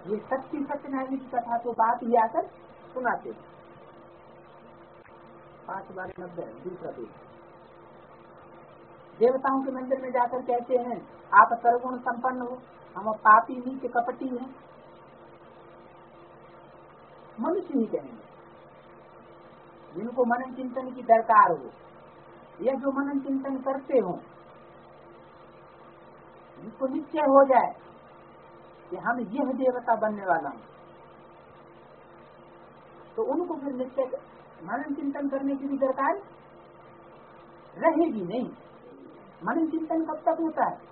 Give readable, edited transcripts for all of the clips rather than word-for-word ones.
ये सच्ची सत्यनारायण की कथा तो बात ही आकर सुनाते। 5/90 दूसरा पेज। देवताओं के मंदिर में जाकर कहते हैं आप सर्वगुण संपन्न हो, हम पापी नीच कपटी हैं। मनुष्य ही कहेंगे जिनको मनन चिंतन की दरकार हो, या जो मनन चिंतन करते हो, जिसको निश्चय हो जाए कि हम यह देवता बनने वाला हूं, तो उनको फिर निश्चय मनन चिंतन करने की भी दरकार रहेगी नहीं। मनन चिंतन कब तक होता है?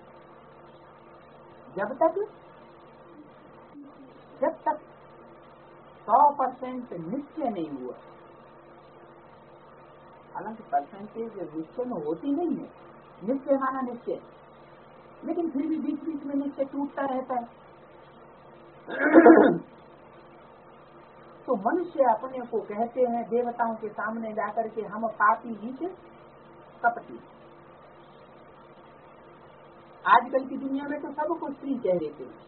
जब तक 100% निश्चय नहीं हुआ। हालांकि परसेंटेज निश्चय में होती नहीं है, निश्चय माना निश्चय, लेकिन फिर भी बीच बीच में निश्चय टूटता रहता है। तो मनुष्य अपने को कहते हैं देवताओं के सामने जाकर के हम पापी नीच कपटी। आजकल की दुनिया में तो सबको स्त्री कह देते हैं।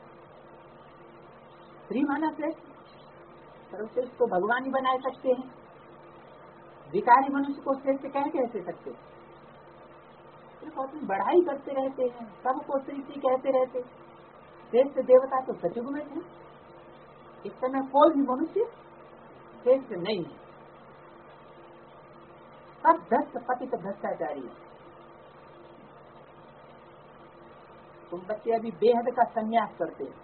स्त्री माना श्रेष्ठ, सर्वश्रेष्ठ को भगवान ही बनाए सकते हैं। भिखारी मनुष्य को श्रेष्ठ कैसे सकते? अपनी बढ़ाई करते रहते हैं, सबको श्री कहते रहते। श्रेष्ठ देवता तो सतयुग में थे, इस समय कोई भी मनुष्य श्रेष्ठ नहीं है। सब भ्रष्ट पतित भ्रष्टाचारी। तुम बच्चे अभी बेहद का संन्यास करते हो,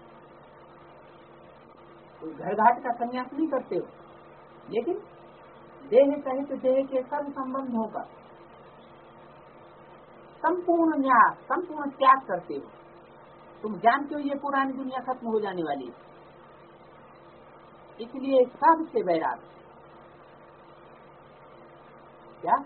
कोई घर घाट का संन्यास नहीं करते हो, लेकिन देह सहित देह के सब संबंधों का संपूर्ण न्यास, संपूर्ण त्याग करते हो। तुम जानते हो ये पुरानी दुनिया खत्म हो जाने वाली है, इसलिए सबसे बैराग। क्या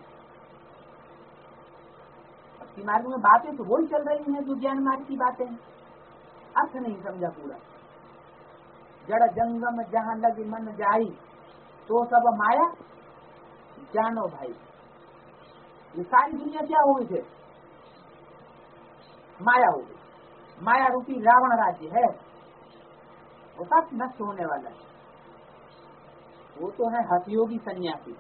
भक्ति मार्ग में बातें तो वही चल रही हैं जो ज्ञान मार्ग की बातें हैं, अर्थ नहीं समझा पूरा। जड़ जंगम जहाँ लग मन जाई, तो सब माया जानो भाई। ये सारी दुनिया क्या हो गई थे? माया हो गई। माया रूपी रावण राज्य है, वो सब नष्ट होने वाला है। वो तो है हठयोगी सन्यासी,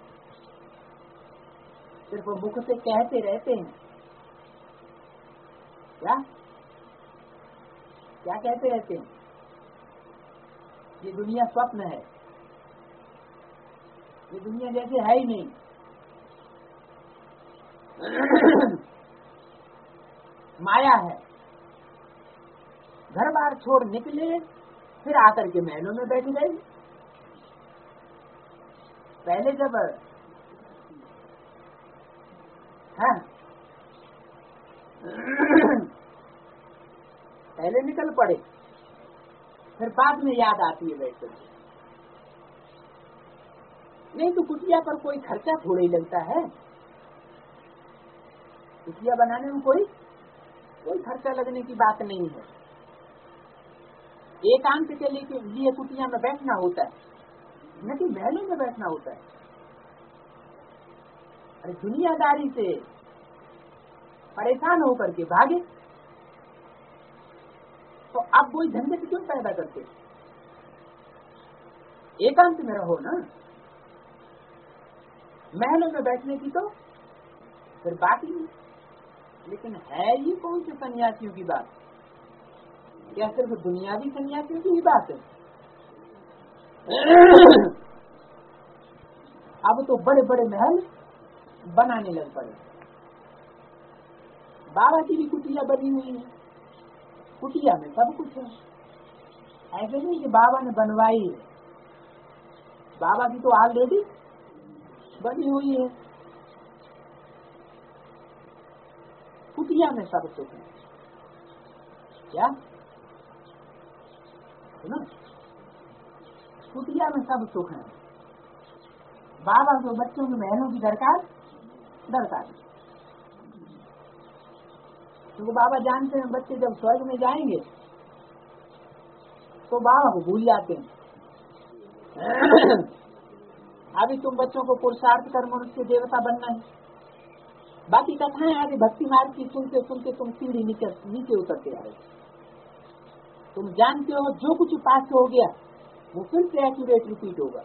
सिर्फ मुख से कहते रहते हैं। क्या क्या कहते रहते हैं? ये दुनिया स्वप्न है, ये दुनिया जैसे है ही नहीं। माया है। घर बार छोड़ निकले, फिर आकर के महलों में बैठ गए। पहले जब पहले निकल पड़े, फिर बाद में याद आती है बैठ कर। नहीं तो कुटिया पर कोई खर्चा थोड़ा ही लगता है। कुटिया बनाने में कोई खर्चा लगने की बात नहीं है। एकांत के लिए कुटिया में बैठना होता है, न कि महलों में बैठना होता है। अरे दुनियादारी से परेशान होकर के भागे, तो अब कोई झंझट क्यों पैदा करते? एकांत में रहो ना। महलों में बैठने की तो फिर बात ही नहीं। लेकिन है ये कौन से सन्यासियों की बात? क्या सिर्फ दुनियावी सन्यासियों की ही बात है? अब तो बड़े बड़े महल बनाने लग पड़े। बाबा की भी कुटिया बनी हुई है, कुटिया में सब कुछ है। ऐसे नहीं कि बाबा ने बनवाई है, बाबा की तो ऑलरेडी बनी हुई है। कुटिया में सब सुख है। क्या सुनो, कुटिया में सब सुख है। बाबा को बच्चों के महलों की दरकार है। क्योंकि बाबा जानते हैं बच्चे जब स्वर्ग में जाएंगे तो बाबा को भूल जाते हैं। अभी तुम बच्चों को पुरुषार्थ कर मनुष्य देवता बनना है। बाकी कथाएं आगे भक्ति मार्ग की सुनते सुनते तुम सीढ़ी नीचे उतरते आ रहे। तुम जानते हो जो कुछ पास हो गया वो फिर से एक्यूरेट रिपीट होगा।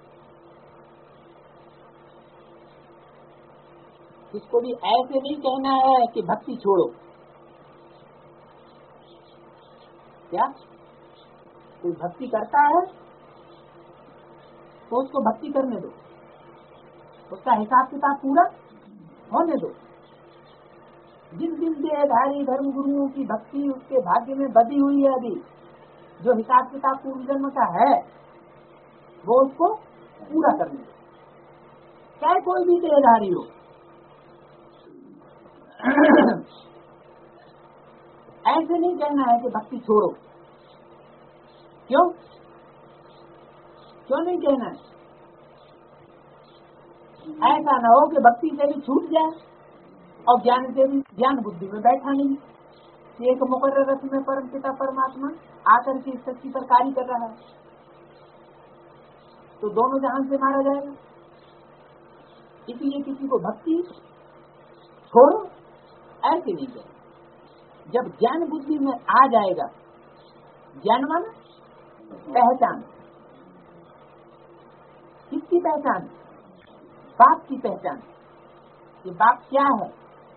इसको भी ऐसे नहीं कहना है कि भक्ति छोड़ो। क्या कोई भक्ति करता है तो उसको भक्ति करने दो, उसका हिसाब किताब पूरा होने दो। जिस दिन देहधारी धर्म गुरुओं की भक्ति उसके भाग्य में बधी हुई है, अभी जो हिसाब किताब पूर्व जन्म का है वो उसको पूरा करने दो, चाहे कोई भी देहधारी हो। ऐसे नहीं कहना है कि भक्ति छोड़ो। क्यों नहीं कहना है? ऐसा न हो कि भक्ति से भी छूट जाए और ज्ञान से भी, ज्ञान बुद्धि में बैठा नहीं। एक मुकर्रर रस में परम पिता परमात्मा आकर के इस सच्ची पर कार्य कर रहा है, तो दोनों जहां से मारा जाएगा। इसलिए किसी को भक्ति छोड़ो ऐसे नहीं कहना। जब ज्ञान बुद्धि में आ जाएगा, ज्ञान माना पहचान, किसकी पहचान? बाप की पहचान। कि बाप क्या है,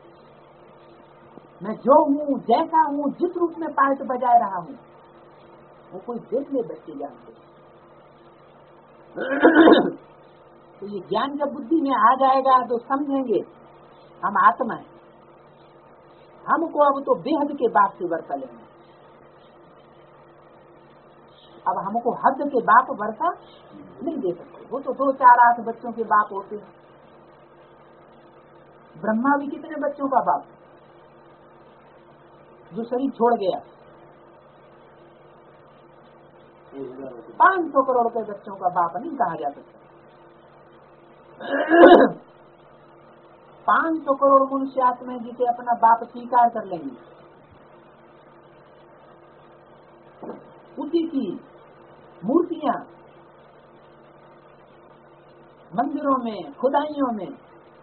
मैं जो हूँ, जैसा हूँ, जिस रूप में पार्ट बजा रहा हूँ, वो कोई देख ले बच्चे जानते। तो ये ज्ञान जब बुद्धि में आ जाएगा तो समझेंगे हम आत्मा है, हमको अब तो बेहद के बाप से वर्षा लेना। अब हमको हद के बाप वर्षा नहीं दे सकते। वो तो 2, 4, 8 बच्चों के बाप होते हैं। ब्रह्मा भी कितने बच्चों का बाप, जो शरीर छोड़ गया। 500 करोड़ के बच्चों का बाप नहीं कहा जा सकता। 500 करोड़ मनुष्य आत्मा जिसे अपना बाप स्वीकार कर लेंगे, उसी की मूर्तियां मंदिरों में, खुदाइयों में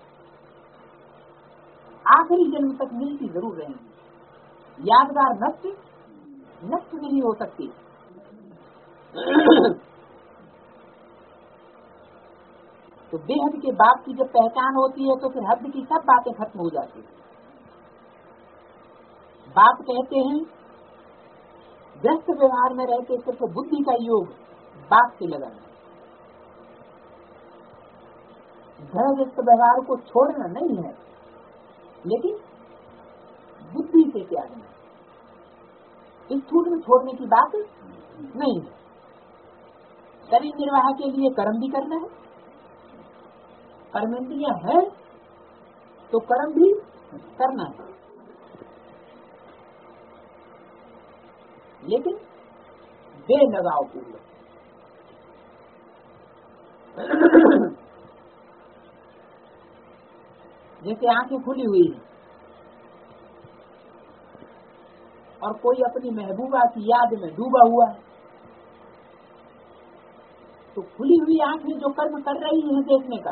आखिरी जन्म तक मिलती जरूर रहेंगी। यादगार नष्ट नहीं हो सकती। तो बेहद के बाप की जब पहचान होती है तो फिर हद की सब बातें खत्म हो जाती है। बाप कहते हैं व्यस्त व्यवहार में रहते सिर्फ बुद्धि का योग बाप से लगाना। व्यस्त व्यवहार को छोड़ना नहीं है, लेकिन बुद्धि से त्यागना। इस छूट में छोड़ने की बात नहीं है। शरीर निर्वाह के लिए कर्म भी करना है, कर्मेंद्रियां है तो कर्म भी करना है, लेकिन बेलगाव पूर्वक। जैसे आंखें खुली हुई है और कोई अपनी महबूबा की याद में डूबा हुआ है, तो खुली हुई आंखें जो कर्म कर रही है देखने का,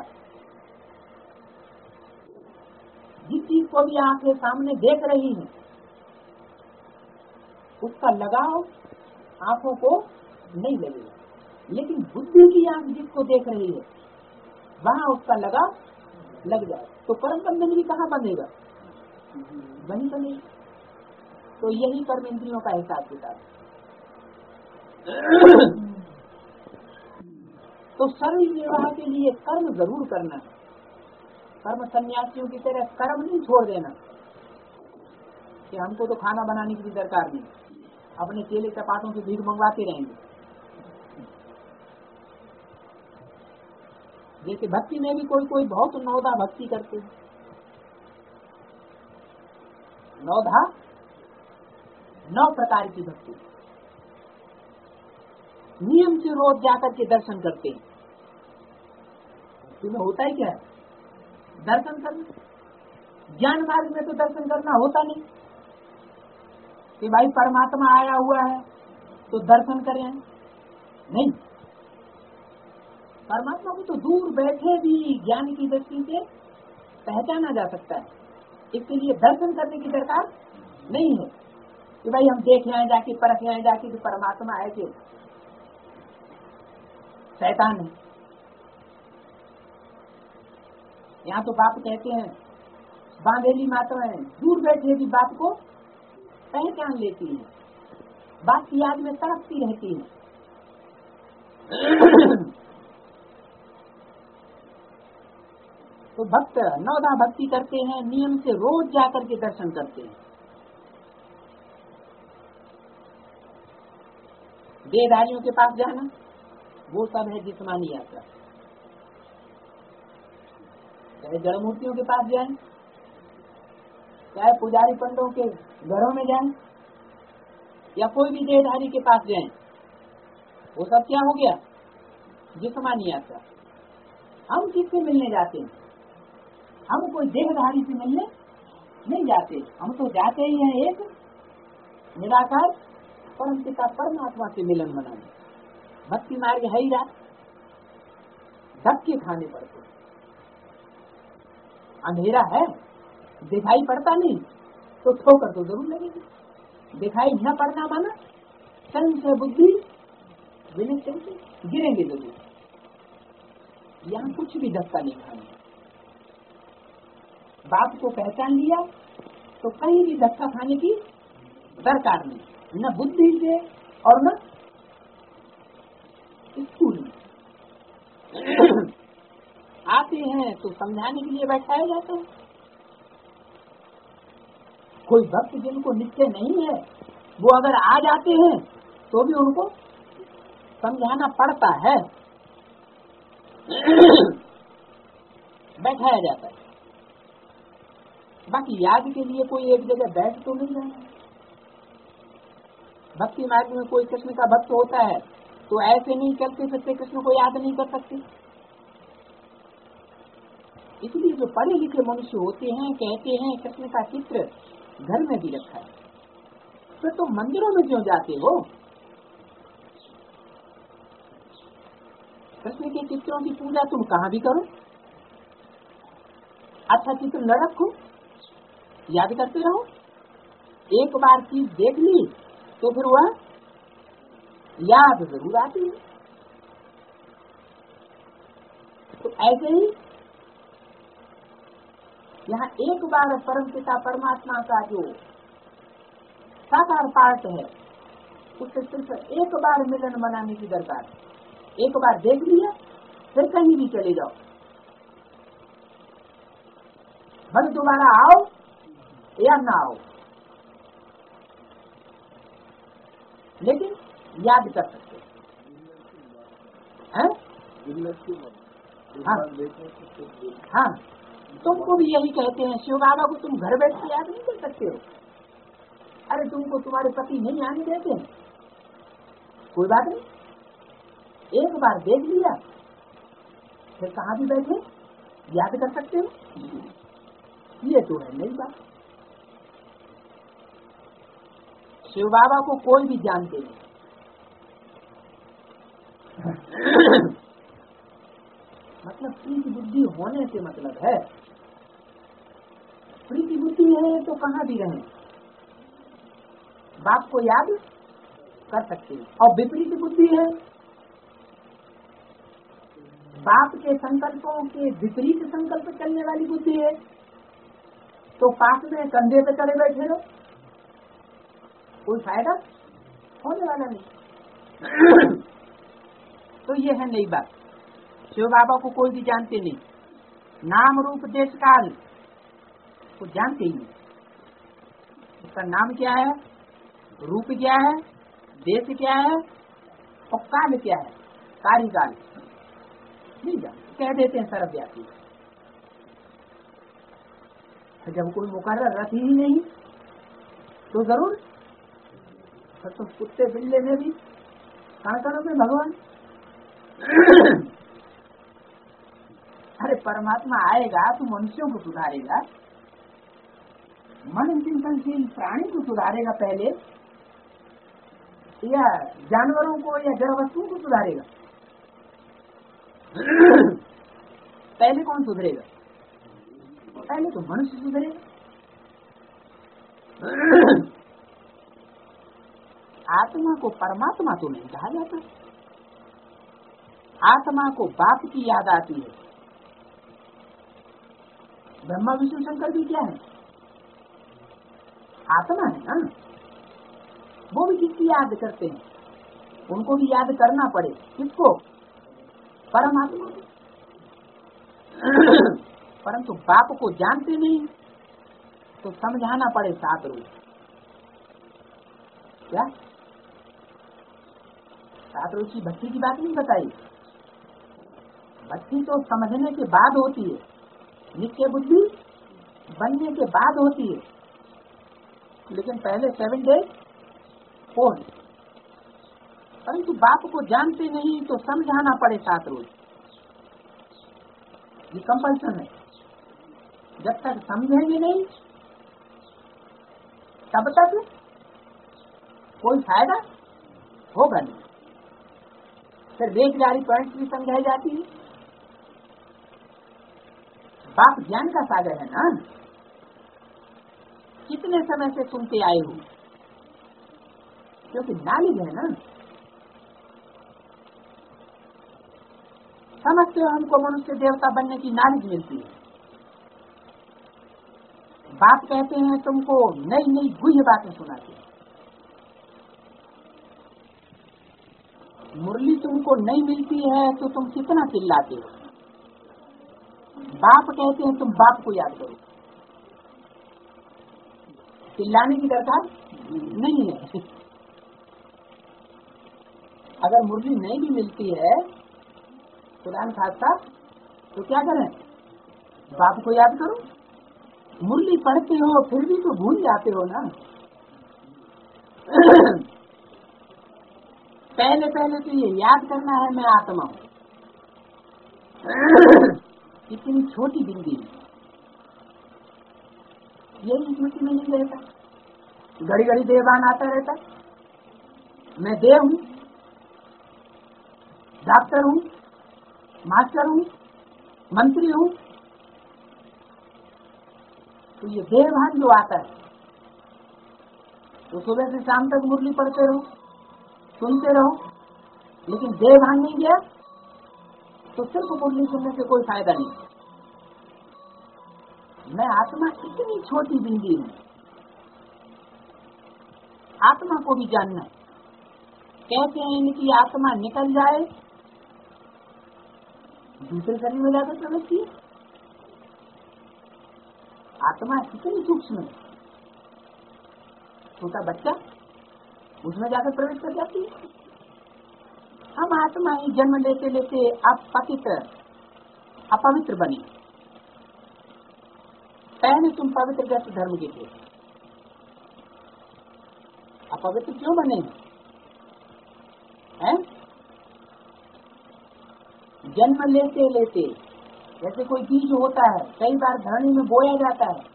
जिस चीज को भी आंखें सामने देख रही हैं, उसका लगाव आंखों को नहीं लगेगा। लेकिन बुद्धि की आंख जिसको देख रही है वहां उसका लगाव लग जाए तो कर्म बंधन भी कहाँ बंधेगा, वहीं बंधेगा। तो यही कर्म इंद्रियों का हिसाब किताब। तो शरीर निर्वाह के लिए कर्म जरूर करना है। कर्म सन्यासियों की तरह कर्म नहीं छोड़ देना कि हमको तो खाना बनाने की भी दरकार नहीं, अपने केले चपाटों से भीख मंगवाते रहेंगे। जैसे भक्ति में भी कोई बहुत नौधा भक्ति करते हैं। नौधा 9 प्रकार की भक्ति, नियम से रोज जाकर के दर्शन करते हैं। तुम्हें होता ही क्या है दर्शन करना। ज्ञान मार्ग में तो दर्शन करना होता नहीं कि भाई परमात्मा आया हुआ है तो दर्शन करें, नहीं। परमात्मा को तो दूर बैठे भी ज्ञान की दृष्टि से पहचाना जा सकता है, इसके लिए दर्शन करने की दरकार नहीं है। कि भाई हम देख आए जाके, परख आए जाके कि परमात्मा है कि शैतान है। यहाँ तो बाप कहते हैं, बांधेली माताएं दूर बैठे भी बात को पहचान लेती हैं, बात की याद में तड़पती रहती हैं। तो भक्त नवदा भक्ति करते हैं, नियम से रोज जाकर के दर्शन करते हैं। देहधारियों के पास जाना वो सब है जिस्मानी यात्रा। चाहे जड़ मूर्तियों के पास जाएं, चाहे पुजारी पंडों के घरों में जाएं, या कोई भी देहधारी के पास जाएं, वो सब क्या हो गया? जिस्मानी यात्रा। हम किससे मिलने जाते हैं? हम कोई देहधारी से मिलने नहीं जाते, हम तो जाते ही हैं एक निराकार परम पिता परमात्मा से मिलन मनाने। भक्ति मार्ग है ही रात, धक्के खाने पड़ते, अंधेरा है, दिखाई पड़ता नहीं तो ठोकर तो जरूर लगेगी। दिखाई न पड़ना माना संशय बुद्धि विनिश्चय से गिरेंगे जरूर। यहाँ कुछ भी धक्का नहीं खाना। बाप को पहचान लिया तो कहीं भी धक्का खाने की दरकार नहीं, न बुद्धि से और न स्कूल में। आते हैं तो समझाने के लिए बैठाया जाता है। कोई भक्त जिनको निश्चय नहीं है वो अगर आ जाते हैं तो भी उनको समझाना पड़ता है, बैठाया जाता है। बाकी याद के लिए कोई एक जगह बैठ तो नहीं रहा है। भक्ति मार्ग में कोई कृष्ण का भक्त होता है तो ऐसे नहीं चलते फिरते कृष्ण को याद नहीं कर सकते। इसलिए जो पढ़े लिखे मनुष्य होते हैं कहते हैं कृष्ण का चित्र घर में भी रखा है, फिर तो मंदिरों में क्यों जाते हो? कृष्ण के चित्रों की पूजा तुम कहाँ भी करो, अच्छा चित्र न रखो, याद करते रहो। एक बार चीज देख ली तो फिर वह याद जरूर आती है। तो ऐसे ही यहाँ एक बार परमपिता परमात्मा का जो साकार पाठ है उससे सिर्फ एक बार मिलन मनाने की दरकार है। एक बार देख लिया फिर कहीं भी चले जाओ, भले दोबारा आओ या ना आओ, लेकिन याद कर सकते हैं। हाँ, तुमको भी यही कहते हैं, शिव बाबा को तुम घर बैठ के याद नहीं कर सकते हो। अरे तुमको तुम्हारे पति नहीं आने देते हैं, कोई बात नहीं, एक बार देख लिया फिर कहाँ भी बैठे याद कर सकते हो। ये तो है नई बात। शिव बाबा को कोई भी जानते नहीं। मतलब प्रीति बुद्धि होने से मतलब है, प्रीति बुद्धि है तो कहाँ भी रहें बाप को याद कर सकते हैं। और विपरीत बुद्धि है, बाप के संकल्पों के विपरीत संकल्प चलने वाली बुद्धि है, तो पास में कंधे पे चढ़े बैठे रहो, कोई फायदा होने वाला नहीं। तो ये है नई बात। शिव बाबा को कोई भी जानते नहीं, नाम रूप देश काल को जानते ही नहीं। उसका नाम क्या है, रूप क्या है, देश क्या है और काल क्या है, कार्यकाल नहीं जानते, कह देते हैं सर्वव्यापी। जब कोई मुकर्रर रख ही नहीं तो जरूर तो कुत्ते बिल्ले में भी कहाँ करोगे भगवान। अरे परमात्मा आएगा तो मनुष्यों को सुधारेगा, मन चिंतनशील प्राणी को सुधारेगा पहले, या जानवरों को या जड़ वस्तुओं को सुधारेगा? पहले कौन सुधरेगा? पहले तो मनुष्य सुधरेगा। आत्मा को परमात्मा तो नहीं कहा जाता। आत्मा को बाप की याद आती है। ब्रह्मा विष्णु शंकर भी क्या है? आत्मा है ना। वो भी किसकी याद करते हैं? उनको भी याद करना पड़े। किसको? परमात्मा को। परंतु बाप को जानते नहीं तो समझाना पड़े 7 रूप। क्या 7 रूप की भक्ति की बात नहीं बताई। भक्ति तो समझने के बाद होती है, नित्य बुद्धि बनने के बाद होती है, लेकिन पहले 7 days फोन। परंतु बाप को जानते नहीं तो समझाना पड़े 7 रोज। ये कंपल्सन है। जब तक समझेंगे नहीं तब तक कोई फायदा होगा नहीं। फिर बेचारी पॉइंट भी समझाई जाती है। बाप ज्ञान का सागर है ना। कितने समय से सुनते आए हो, क्योंकि नॉलेज है ना। समझते हो हमको मनुष्य देवता बनने की नॉलेज मिलती है। बाप कहते हैं तुमको नई नई गुह्य बातें सुनाते हैं। मुरली तुमको नहीं मिलती है तो तुम कितना चिल्लाते हो। बाप कहते हैं तुम बाप को याद करो। चिल्लाने की दरकार नहीं है। अगर मुरली नहीं भी मिलती है कुरान खासा तो क्या करें? बाप को याद करो। मुरली पढ़ते हो फिर भी तो भूल जाते हो ना। पहले पहले तो ये याद करना है मैं आत्मा हूँ। इतनी छोटी बिंदी यही स्मृति में नहीं रहता। घड़ी घड़ी देवान आता रहता। मैं देव हूँ, डॉक्टर हूँ, मास्टर हूँ, मंत्री हूँ। तो ये देवभान जो आता है तो सुबह से शाम तक मुरली पढ़ते रहो, सुनते रहो, लेकिन देवभान नहीं गया तो सिर्फ मुरली सुनने से कोई फायदा नहीं। मैं आत्मा इतनी छोटी बिंदी हूँ। आत्मा को भी जानना है। कहते हैं इनकी आत्मा निकल जाए दूसरे शरीर में जाकर प्रवेश किए। आत्मा कितनी सूक्ष्म है। छोटा बच्चा उसमें जाकर प्रवेश कर जाती है। हम आत्मा ही जन्म लेते लेते अपवित्र बने। पहले तुम पवित्र जैसे धर्म के थे, अपवित्र क्यों बने हैं? जन्म लेते लेते जैसे कोई बीज होता है, कई बार धरनी में बोया जाता है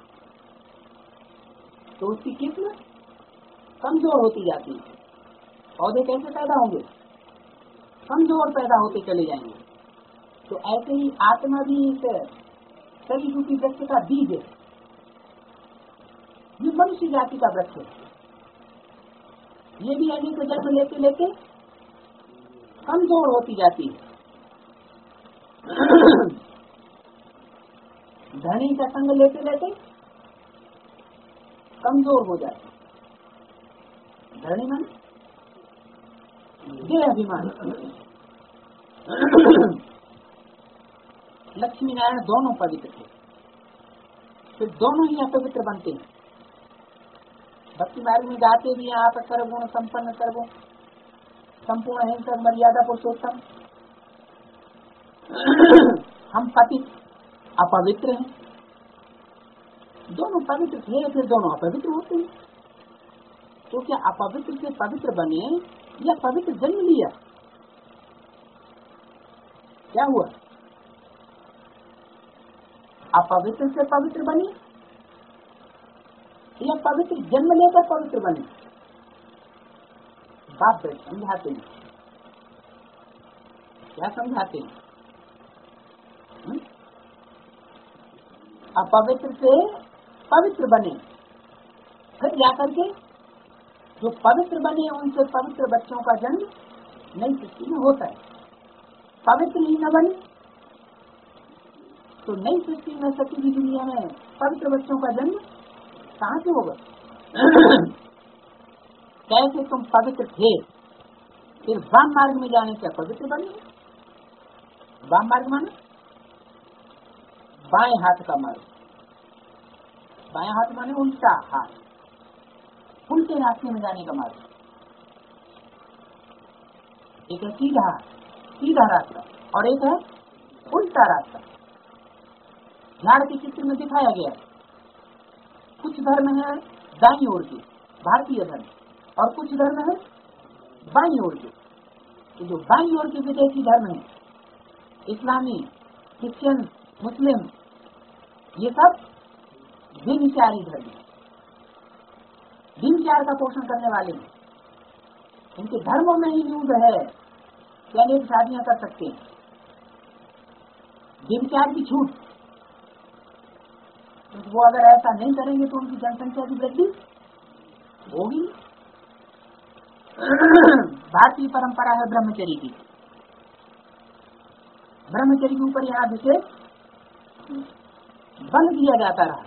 तो उसकी किस्म कमजोर होती जाती है। पौधे कैसे पैदा होंगे? कमजोर पैदा होते चले जाएंगे। तो ऐसे ही आत्मा भी इस सभी रूपी वृक्ष का बीज है। ये मनुष्य जाति का वृक्ष है। ये भी अनेक जन्म लेते लेते कमजोर होती जाती है। धनी का संग लेते लेते कमजोर हो जाए। धनी मन देह अभिमान। लक्ष्मी नारायण दोनों पवित्र थे, फिर दोनों ही अपवित्र बनते हैं। भक्ति मार्ग में गाते भी हैं आप सर्वगुण संपन्न सर्वो संपूर्ण अहिंसक मर्यादा पुरुषोत्तम। हम पतित अपवित्र हैं। दोनों पवित्र थे फिर दोनों अपवित्र होते हैं। तो क्या अपवित्र से पवित्र बने या पवित्र जन्म लिया? क्या हुआ? अपवित्र से पवित्र बने या पवित्र जन्म लेकर पवित्र बने? बाप बेटे समझाते हैं। क्या समझाते हैं? अपवित्र से पवित्र बने, फिर जाकर के जो पवित्र बने उनसे पवित्र बच्चों का जन्म नई सृष्टि में होता है। पवित्र ही न बने तो नई सृष्टि में सती की दुनिया में पवित्र बच्चों का जन्म कहाँ से होगा? कैसे तुम पवित्र थे फिर वाम मार्ग में जाने से पवित्र बने? वाम मार्ग माने बाएं हाथ का मार्ग। बाएं हाथ माने उल्टा हाथ, उल्टे रास्ते में जाने का मार्ग। एक है सीधा रास्ता और एक है उल्टा रास्ता। झाड़ के चित्र में दिखाया गया है। कुछ धर्म है दाईं ओर के, भारतीय धर्म, और कुछ धर्म है बाईं ओर के। तो जो बाईं ओर के विदेशी धर्म है, इस्लामी, क्रिश्चियन, मुस्लिम, ये सब व्यभिचारी धर्म है, व्यभिचार का पोषण करने वाले हैं। इनके धर्मों में ही यूज है कि अनेक शादियां कर सकते हैं। व्यभिचार की छूट, तो वो अगर ऐसा नहीं करेंगे तो उनकी जनसंख्या की वृद्धि होगी। भारतीय परंपरा है ब्रह्मचर्य की। ब्रह्मचर्य के ऊपर यहाँ विशेष बल दिया जाता रहा।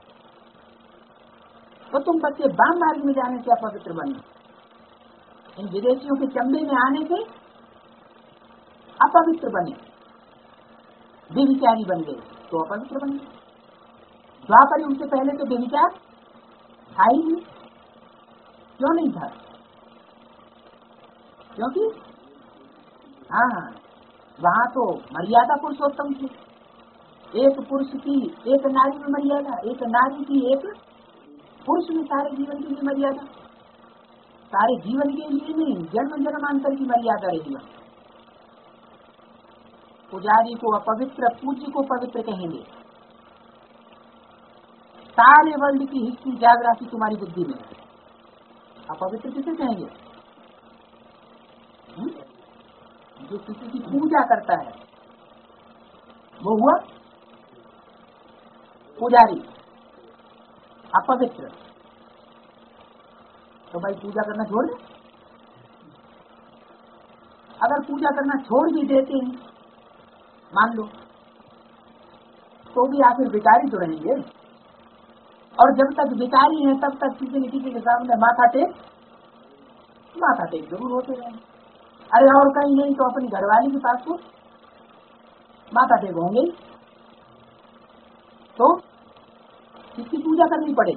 तो तुम बच्चे वाम मार्ग में जाने से अपवित्र बने, इन विदेशियों के चंबे में आने से अपवित्र बने, व्यभिचारी बन गए तो अपवित्र बन गए। द्वापर युग से पहले तो व्यभिचार था ही नहीं। क्यों नहीं था? क्योंकि वहाँ तो मर्यादा पुरुषोत्तम थी। एक पुरुष की एक नारी में मर्यादा, एक नारी की एक पुरुष में सारे जीवन के लिए मर्यादा, सारे जीवन के लिए नहीं, जन्म जन्मांतर की मर्यादा रही। पुजारी को अपवित्र, पूज्य को पवित्र कहेंगे। सारे वर्ल्ड की हिस्ट्री जागृति तुम्हारी बुद्धि में है। अपवित्र किसे कहेंगे? जो किसी की पूजा करता है वो हुआ पुजारी। अपवित्र तो भाई पूजा करना छोड़ दे। अगर पूजा करना छोड़ भी देते हैं मान लो, तो भी आखिर भिखारी तो रहेंगे। और जब तक भिखारी हैं तब तक किसी न किसी के सामने माथा टेक जरूर होते रहेंगे। अरे और कहीं नहीं तो अपनी घरवाली के पास तो माथा टेक होंगे। तो किसकी पूजा करनी पड़े?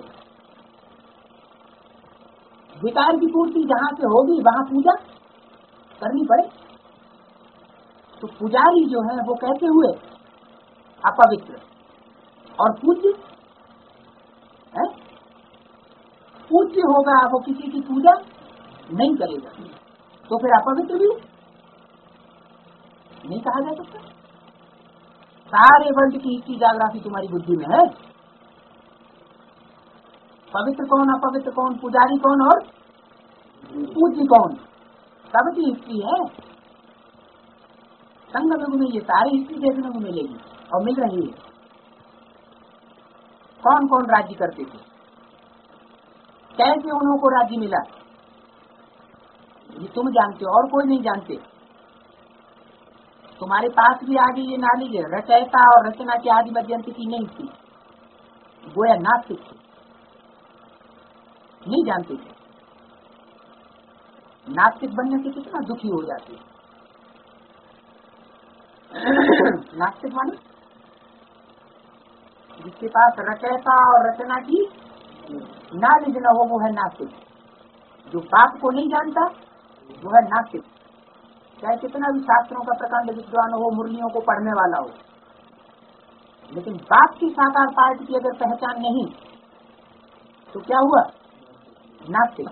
विकार की पूर्ति जहां से होगी वहां पूजा करनी पड़े। तो पुजारी जो है वो कैसे हुए? अपवित्र। और पूज्य है? पूज्य होगा वो किसी की पूजा नहीं करेगा, तो फिर अपवित्र भी नहीं कहा जा सकता। सारे वर्ल्ड की हिस्ट्री जागृति तुम्हारी बुद्धि में है। पवित्र कौन, अपवित्र कौन, पुजारी कौन और पूज्य कौन, सबकी हिस्ट्री है। संगम युग में ये सारी हिस्ट्री देखने को मिलेगी और मिल रही है। कौन कौन राज्य करते थे, कैसे उन्हों को राज्य मिला, ये तुम जानते हो और कोई नहीं जानते। तुम्हारे पास भी आगे ये नॉलेज है। रचयिता और रचना की आदि मध्यंतर की नहीं थी, गोया नास्तिक थे, नहीं जानते थे। नास्तिक बनने से कितना दुखी हो जाते। नास्तिक माने जिसके पास रचयिता और रचना की नॉलेज न हो वो है नास्तिक। जो पाप को नहीं जानता वो है नास्तिक। चाहे कितना भी शास्त्रों का प्रकांड विद्वान हो, मुरलियों को पढ़ने वाला हो, लेकिन बाप की साकार पार्ट की अगर पहचान नहीं तो क्या हुआ? नास्तिक।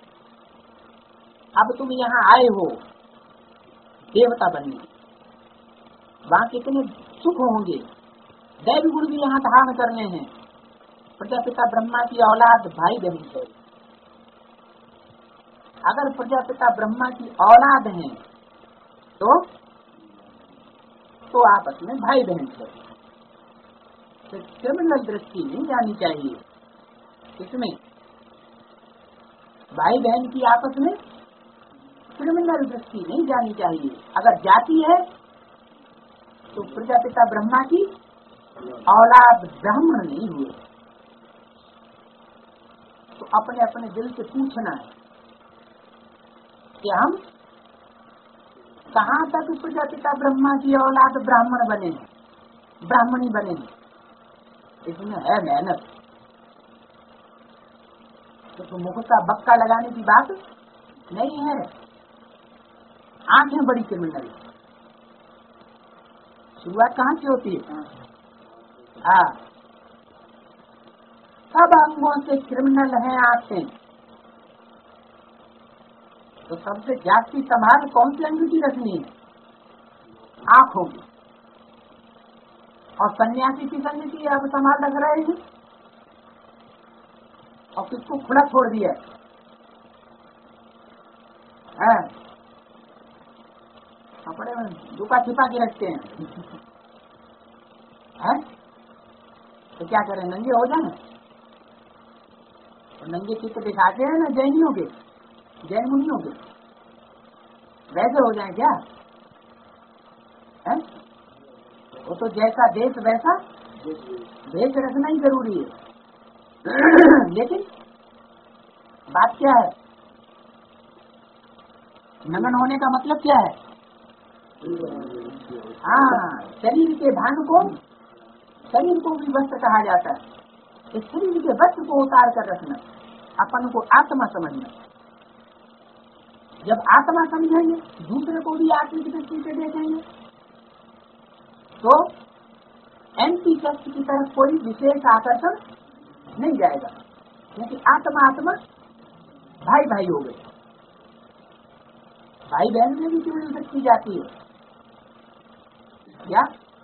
अब तुम यहाँ आए हो देवता बनने, वहां कितने सुख होंगे। दैव गुण भी यहाँ धारण करने हैं। प्रजापिता ब्रह्मा की औलाद भाई बहन है। अगर प्रजापिता ब्रह्मा की औलाद हैं तो आपस में भाई बहन है। तो क्रिमिनल दृष्टि नहीं जानी चाहिए इसमें। भाई बहन की आपस में क्रिमिनल दृष्टि नहीं जानी चाहिए। अगर जाती है तो प्रजापिता ब्रह्मा की औलाद ब्राह्मण नहीं हुए। तो अपने अपने दिल से पूछना है कि हम कहाँ तक प्रजापिता ब्रह्मा की औलाद ब्राह्मण बने हैं, ब्राह्मणी बने हैं। इसमें है मेहनत। तो मुख का बक्का लगाने की बात नहीं है। आंखें बड़ी क्रिमिनल। शुरुआत कहाँ से होती है? हाँ, सब अंगों से क्रिमिनल हैं आंखें। तो सबसे जास्ती संभाल कौन से अंग की रखनी है? आंखों की। और सन्यासी की संग की अब संभाल रख रहे हैं और किसको खुला छोड़ दिया है? कपड़े में दुका छिपा के रखते हैं। तो क्या करें, नंगे हो जाए? तो नंगे चित्त दिखाते हैं ना जैनियों के, जैन मुनियों के, वैसे हो जाए क्या है? वो तो जैसा देश वैसा भेष रखना ही जरूरी है। लेकिन बात क्या है? नमन होने का मतलब क्या है? हाँ, शरीर के भान को, शरीर को भी वस्त्र कहा जाता है। इस शरीर के वस्त्र को उतार कर रखना, अपन को आत्मा समझना। जब आत्मा समझेंगे, दूसरे को भी आत्मिक दृष्टि से देखेंगे, तो एंटी शक्ति की तरफ कोई विशेष आकर्षण नहीं जाएगा, क्योंकि आत्मा आत्मा भाई भाई हो गए। भाई बहन में भी क्यों नहीं शक्ति जाती है? क्या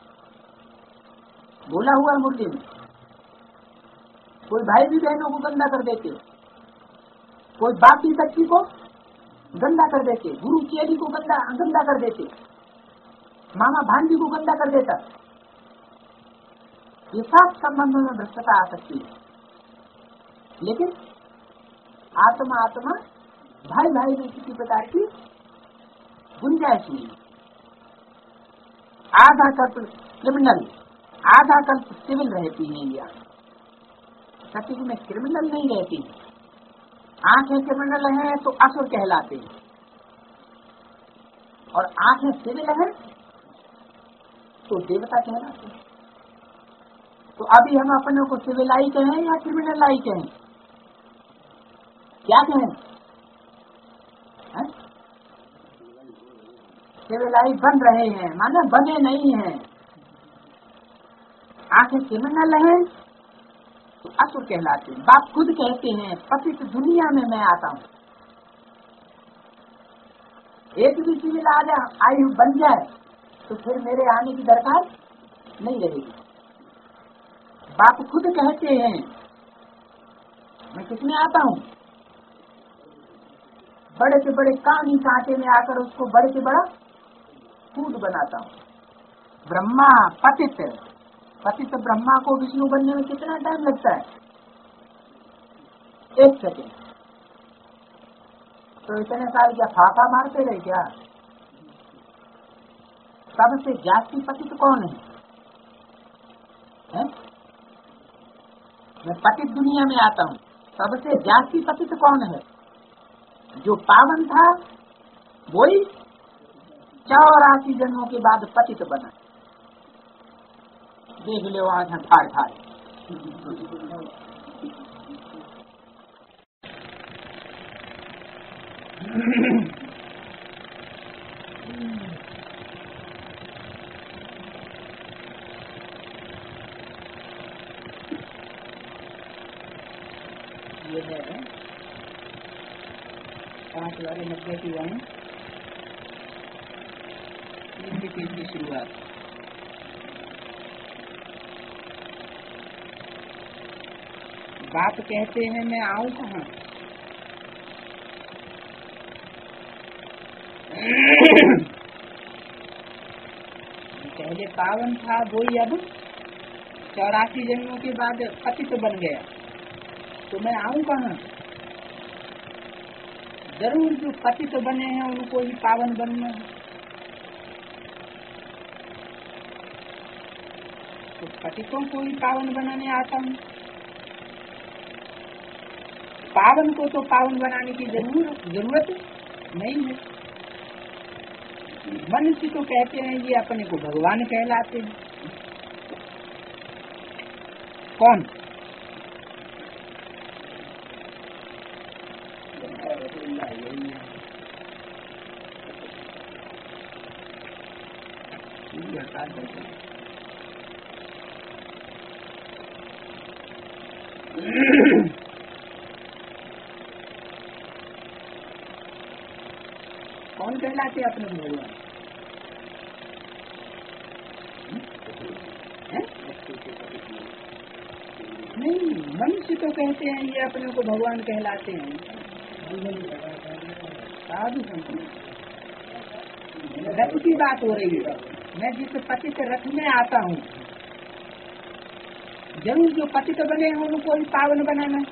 बोला हुआ मुर्गे में? कोई भाई भी बहनों को गंदा कर देते, कोई बाप की शक्ति को गंदा कर देते, गुरु चेली को गंदा कर देते, मामा भांजी को गंदा कर देता। ये सब संबंधों में भ्रष्टता आ सकती है। लेकिन आत्मा आत्मा भाई भाई में किसी प्रकार की गुंजाइश नहीं। आधा कल्प क्रिमिनल, आधा कल्प सिविल रहती है। या सत्य में क्रिमिनल नहीं रहती। आंखें क्रिमिनल हैं तो असुर कहलाते हैं, और आंखें सिविल हैं तो देवता कहलाते हैं। तो अभी हम अपने को सिविलाई कहें या क्रिमिनलाई कहें? क्या कहें? सिविलाई बन रहे हैं, माने बने नहीं हैं। आंखें क्रिमिनल हैं तो असुर कहलाते हैं। बाप खुद कहते हैं, पतित दुनिया में मैं आता हूँ। एक भी सिविल आयु बन जाए तो फिर मेरे आने की दरकार नहीं रहेगी। बाप खुद कहते हैं, मैं किसमें आता हूँ? बड़े से बड़े कानी कांटे में आकर उसको बड़े से बड़ा फूड बनाता हूँ। ब्रह्मा पतित, पतित ब्रह्मा को विष्णु बनने में कितना टाइम लगता है? 1 सेकेंड। तो इतने साल क्या फाफा मारते रहे क्या? सबसे जास्ती पतित कौन है? मैं पतित दुनिया में आता हूँ, सबसे जास्ती पतित कौन है? जो पावन था वही 84 जन्मों के बाद पतित बना। देख लो वहां ठाड़ ठाड़। ये है 5 वाले 90 की लाइन, 3 पेज की शुरुआत। बाप कहते हैं मैं आऊं कहाँ? पहले पावन था वही अब 84 जन्मों के बाद पतित बन गया, तो मैं आऊं कहाँ? जरूर जो पतित बने हैं उनको ही पावन बनना है। तो पतितों को ही पावन बनाने आता हूँ। पावन को तो पावन बनाने की जरूरत नहीं है। मनुष्य तो कहते हैं ये अपने को भगवान कहलाते हैं। कौन? कौन कहलाते अपने भगवान? नहीं, मनुष्य तो कहते हैं ये अपने को भगवान कहलाते हैं। साधु संत रथ की बात हो रही है। मैं जिस पतित रथ में आता हूँ, जरूर जो पतित बने हैं उनको ही पावन बनाना।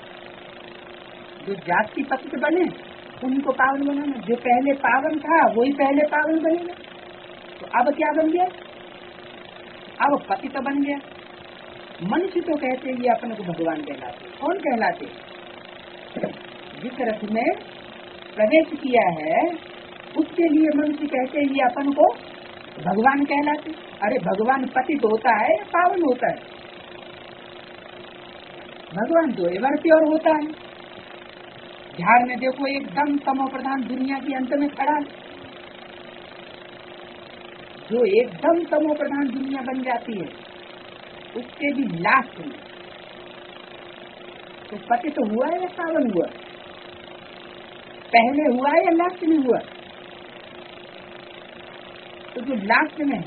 जो जाति पतित बने उनको पावन बनाना। जो पहले पावन था वही पहले पावन बनेगा। तो अब क्या बन गया? अब पतित बन गया। मनुष्य तो कहते ये अपने को भगवान कहलाते। कौन कहलाते? जिस रथ में प्रवेश किया है उसके लिए मनुष्य कहते ये अपन को भगवान कहलाते। अरे भगवान पतित होता है या पावन होता है? भगवान तो एवर प्योर होता है। झाड़ में देखो एकदम तमो प्रधान दुनिया के अंत में खड़ा है। जो एकदम तमो प्रधान दुनिया बन जाती है उसके भी लास्ट में तो पति तो हुआ है या पावन हुआ? पहले हुआ है या लास्ट में हुआ? तो जो लास्ट में है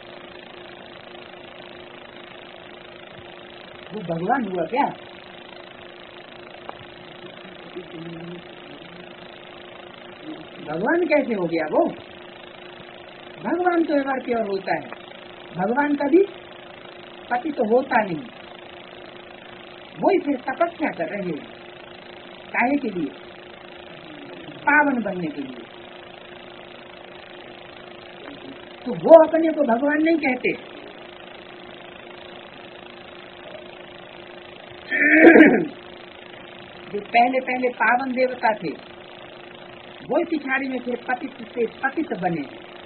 वो भगवान हुआ क्या? भगवान कैसे हो गया वो? भगवान तो एक बार प्योर होता है। भगवान कभी पति तो होता नहीं। वही फिर तपस्या कर रहे हैं। काहे के लिए? पावन बनने के लिए। तो वो अपने को भगवान नहीं कहते। जो पहले पहले पावन देवता थे वही पिछाड़ी में फिर पतित से पतित बने।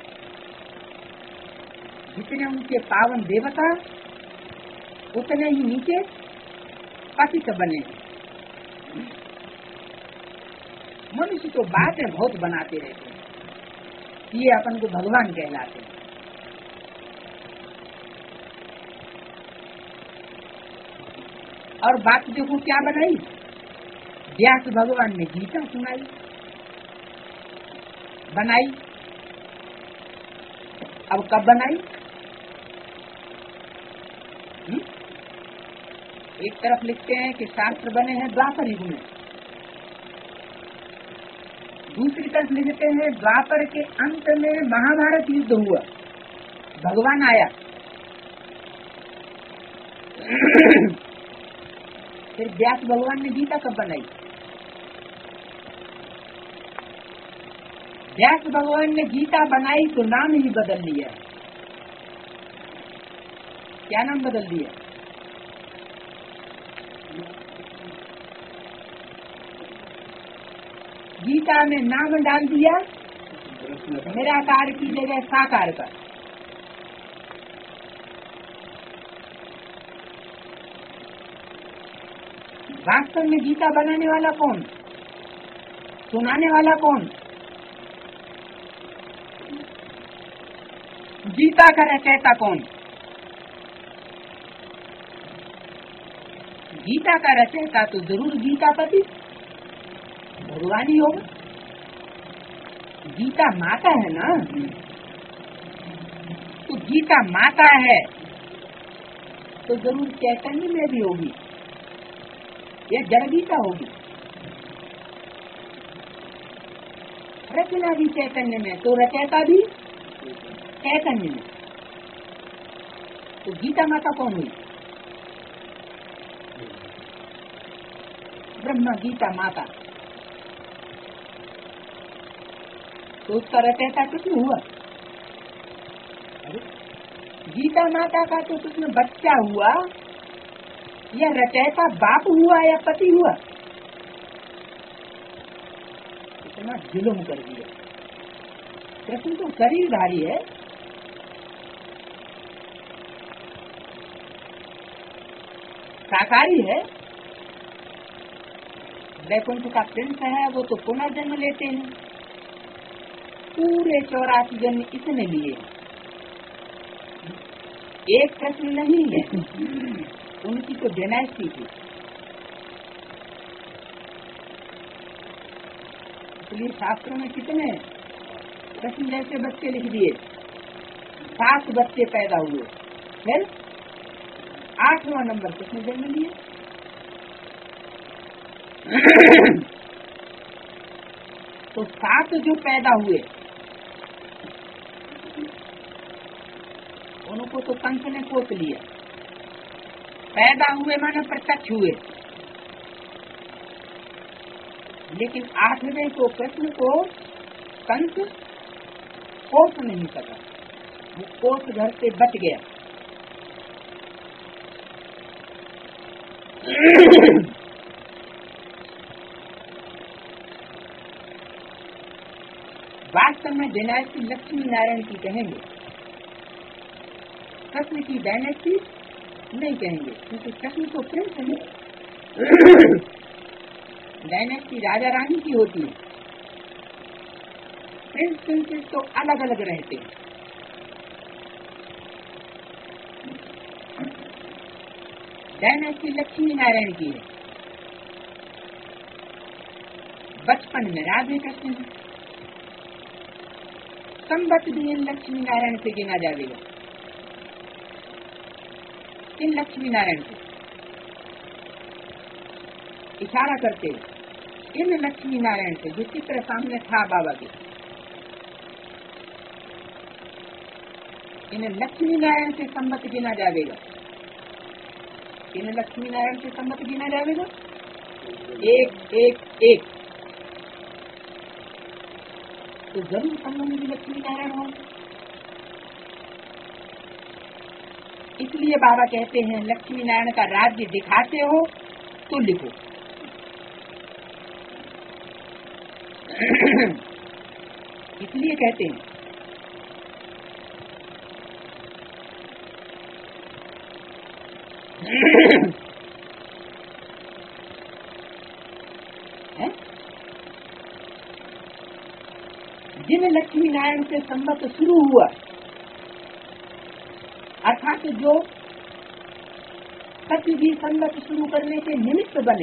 जितने उनके पावन देवता उतने ही नीचे पतित बने। मनुष्य तो बातें बहुत बनाते रहते हैं। ये अपन को भगवान कहलाते हैं। और बात देखो क्या बनाई। व्यास भगवान ने गीता सुनाई बनाई। अब कब बनाई? एक तरफ लिखते हैं कि शास्त्र बने हैं द्वापर युग में, दूसरी तरफ लिखते हैं द्वापर के अंत में महाभारत युद्ध हुआ, भगवान आया। फिर व्यास भगवान ने गीता कब बनाई? व्यास भगवान ने गीता बनाई तो नाम ही बदल लिया। क्या नाम बदल दिया? गीता में नाम डाल दिया निराकार की जगह साकार का। वास्तव में गीता बनाने वाला कौन? सुनाने वाला कौन? गीता का रचयिता कौन? गीता का रचयिता तो जरूर गीतापति भगवान ही होगा। गीता माता है ना, तो गीता माता है तो जरूर चैतन्य में भी होगी या जड़ गीता होगी। रचना भी चैतन्य में तो रचयिता भी चैतन्य में। तो गीता माता कौन हुई? ब्रह्मा गीता माता। तो उसका रचयिता कृष्ण हुआ। गीता माता का तो कृष्ण बच्चा हुआ, या रचयिता बाप हुआ या पति हुआ? इतना जुल्म कर दिया। कृष्ण तो शरीरधारी है, साकारी है। वैकुंठ का प्रिंस है, वो तो पुनर्जन्म लेते हैं। पूरे 84 जन्म इसने लिए, एक प्रश्न नहीं है। उनकी तो डायनेस्टी थी, इसलिए शास्त्रों में कितने कृष्ण जैसे बच्चे लिख दिए। 7 बच्चे पैदा हुए, फिर 8वां नंबर कृष्ण जन्म लिए। तो 7 जो पैदा हुए उनको तो कंस ने कोस लिया। पैदा हुए माने प्रत्यक्ष हुए, लेकिन 8वें को कृष्ण को कंस कोस नहीं सका, वो कोस घर से बच गया। वास्तव में डायनेस्टी लक्ष्मी नारायण की कहेंगे, कृष्ण की डायनेस्टी नहीं कहेंगे, क्योंकि कृष्ण तो प्रिंस है। डायनेस्टी राजा रानी की होती है, प्रिंस प्रिंसेस तो अलग अलग रहते हैं। डायनेस्टी लक्ष्मी नारायण की है। बचपन में राधे कृष्ण, संबत भी इन लक्ष्मी नारायण से गिना जाएगा। इन लक्ष्मी नारायण से इशारा करते, इन लक्ष्मी नारायण से जो चित्र सामने था बाबा के, इन लक्ष्मी नारायण से संबत गिना जाएगा। इन लक्ष्मी नारायण से संबत गिना जाएगा 1 1 1, तो जरूर संबंध भी लक्ष्मी नारायण हो। इसलिए बाबा कहते हैं लक्ष्मी नारायण का राज्य दिखाते हो तो लिखो। इसलिए कहते हैं जिन लक्ष्मी नारायण से संबत शुरू हुआ, अर्थात जो सत्य भी संबत शुरू करने के निमित्त बने,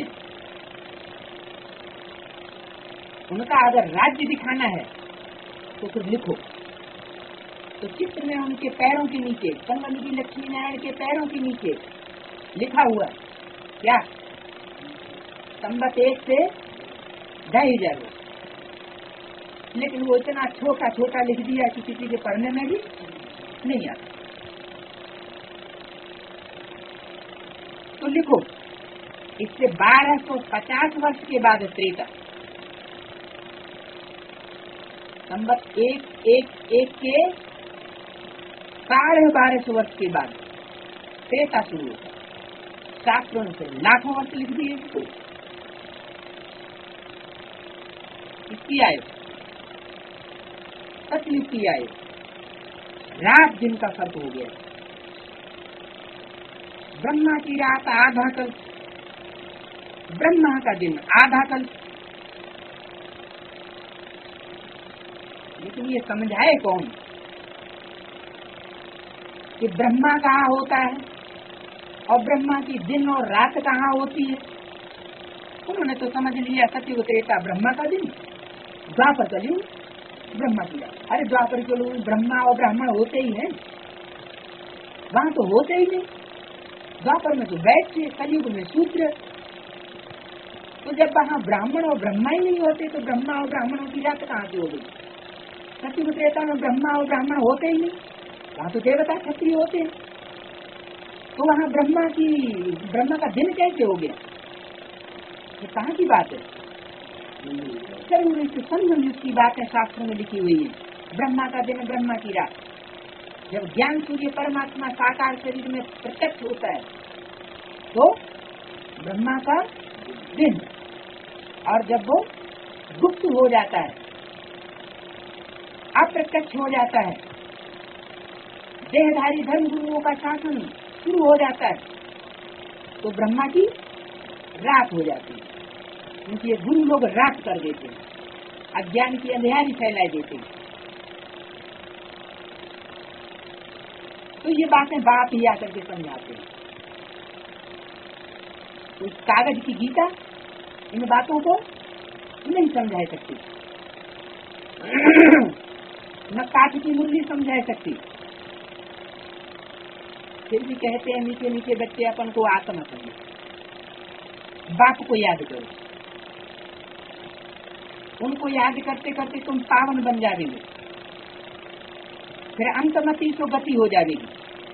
उनका अगर राज्य दिखाना है तो फिर लिखो। तो चित्र में उनके पैरों के नीचे, संबंध की लक्ष्मी नारायण के पैरों के नीचे लिखा हुआ क्या? संबत 1 से 2,500। लेकिन वो इतना छोटा छोटा लिख दिया कि किसी के पढ़ने में भी नहीं आता। तो लिखो, इससे 1250 वर्ष के बाद त्रेता, संबत 111 के 1250 वर्ष के बाद त्रेता शुरू होता। शास्त्रों ने फिर लाखों वर्ष लिख दिए। इसकी आयु सतयुग की आयु रात दिन का फर्क हो गया। ब्रह्मा की रात आधा कल, ब्रह्मा का दिन आधा कल। लेकिन ये समझाए कौन कि ब्रह्मा कहाँ होता है और ब्रह्मा की दिन और रात कहाँ होती है? उन्होंने तो समझ लिया सतयुग त्रेता ब्रह्मा का दिन, द्वापर कलयुग ब्रह्मा की रात। अरे द्वापर कलयुग ब्रह्मा और ब्राह्मण होते ही हैं, वहाँ तो होते ही नहीं। द्वापर में तो वैश्य, कलयुग में शूद्र। तो जब वहाँ ब्राह्मण और ब्रह्मा ही नहीं होते तो ब्रह्मा और ब्राह्मणों की रात कहाँ से हो गई? सतयुग त्रेता में ब्रह्मा और ब्राह्मण होते ही नहीं, वहाँ तो देवता क्षत्रिय होते हैं। तो वहाँ ब्रह्मा का दिन कैसे हो गया? ये कहाँ की बात है? जरूरी से समझो जिसकी बातें शास्त्रों में लिखी हुई है। ब्रह्मा का दिन, ब्रह्मा की रात। जब ज्ञान सूर्य परमात्मा साकार शरीर में प्रत्यक्ष होता है तो ब्रह्मा का दिन, और जब वो गुप्त हो जाता है, अप्रत्यक्ष हो जाता है, देहधारी धर्म गुरुओं का शासन शुरू हो जाता है, तो ब्रह्मा की रात हो जाती है। क्योंकि ये गुरु लोग रात कर देते हैं, अज्ञान की अंधेरी फैला देते हैं। तो ये बातें बाप ही आकर के समझाते हैं। तो कागज की गीता इन बातों को नहीं समझा सकती, न काठ की मुरली समझा सकती। फिर भी कहते हैं मीठे मीठे बच्चे अपन को आत्मा समझो, बाप को याद करो। उनको याद करते करते तुम पावन बन जाओगे, फिर अंतमति तो गति हो जाएगी।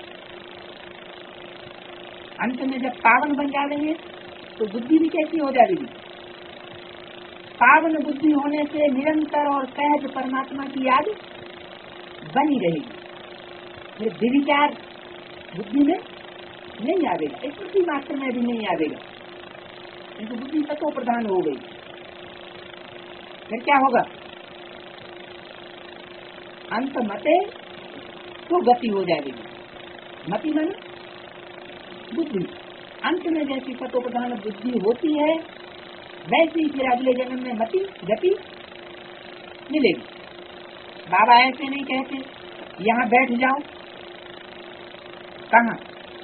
अंत में जब पावन बन जाएंगे तो बुद्धि भी कैसी हो जाएगी। पावन बुद्धि होने से निरंतर और सहज परमात्मा की याद बनी रहेगी। फिर विचार बुद्धि में नहीं आवेगा, स्मृति मात्र में भी नहीं आवेगा, क्योंकि बुद्धि तत्व प्रधान हो गई। फिर क्या होगा, अंत मते तो गति हो जाएगी। मति मन बुद्धि, अंत में जैसी तत्व प्रधान बुद्धि होती है वैसे ही फिर अगले जन्म में मति गति मिलेगी। बाबा ऐसे नहीं कहते यहाँ बैठ जाओ, कहाँ